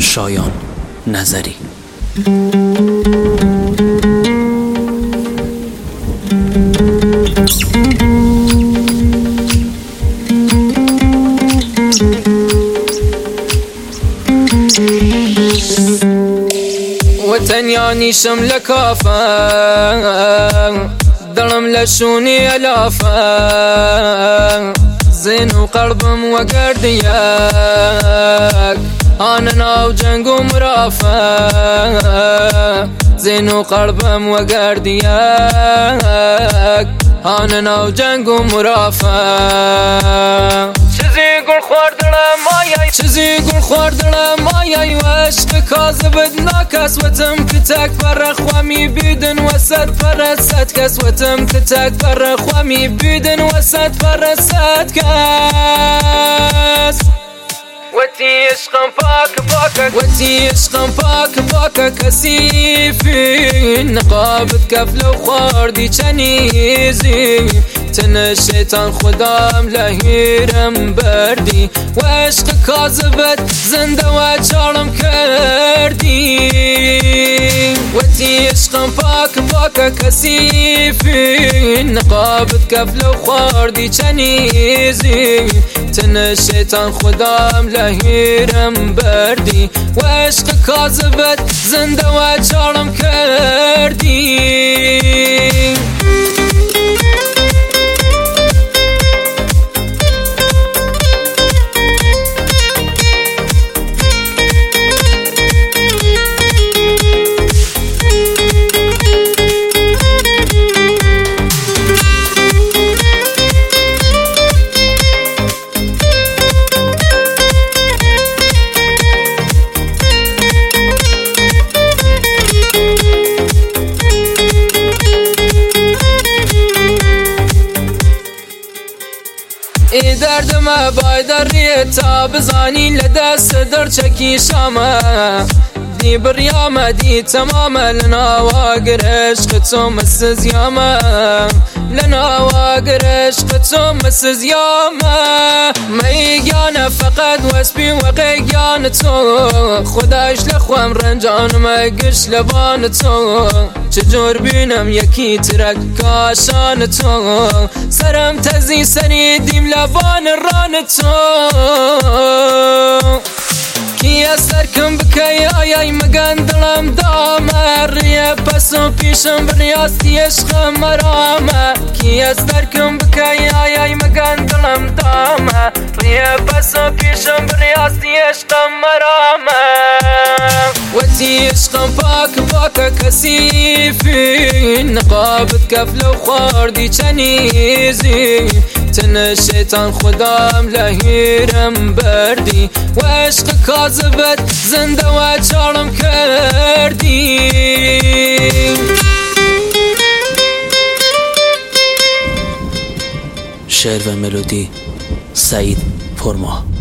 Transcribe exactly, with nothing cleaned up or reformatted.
شایان نظری. وتنيانيشم لكافة ضلم لشوني ألافة زين وقلبم وقردياك أنا ناو جنقو مرافة زين وقلبم وقردياك أنا ناو جنقو مرافة چیزی گل خوردره مایای چیزی گل خوردره مایای و عشق کاذبت ناکس وتم کتک بر خوامی بیدن وسط پر صد کس وتم کتک بر خوامی بیدن وسط پر صد کس وتی عشقم پاک پاک وتی عشقم پاک پاک کثیفی نقابت کفل و خوردی چنیزی تن الشیطان خدام لهیرم بردی و عشق کاذبت زنده و چارم کردی وتی عشقم پاک پاک کثیفی نقابت کفل و خوردی چنیزی تن الشیطان خدام لهیرم بردی و عشق کاذبت زنده و چارم کردی. ای دردم بایداری تا بزانی لدست در چکی شامه دی بریامه دی تمامه لناواگر عشق تو مسز یامه لناواگر عشق تو مسز یامه میگانه فقط واسبی و قیگان تو خداش لخوام رنجان مگش لبان تو چجور بینم یکی ترک کاشان تو سرم تزی سری دیم لبان ران تو کیا سرکم بکی آیای مگن دلم دامه ریه پسو پیشم بریاستی عشقم مرامه کیا سرکم بکی آیای مگن دلم دامه ریه پسو پیشم بریاستی عشقم مرامه وتی عشقم پاک پاک کثیفی نقابت کفل و خوردی چنیزی تن الشیطان خدام لهیرم بردی و عشق کاذبت زنده و چارم کردی. شعر و ملودی سعید پرما.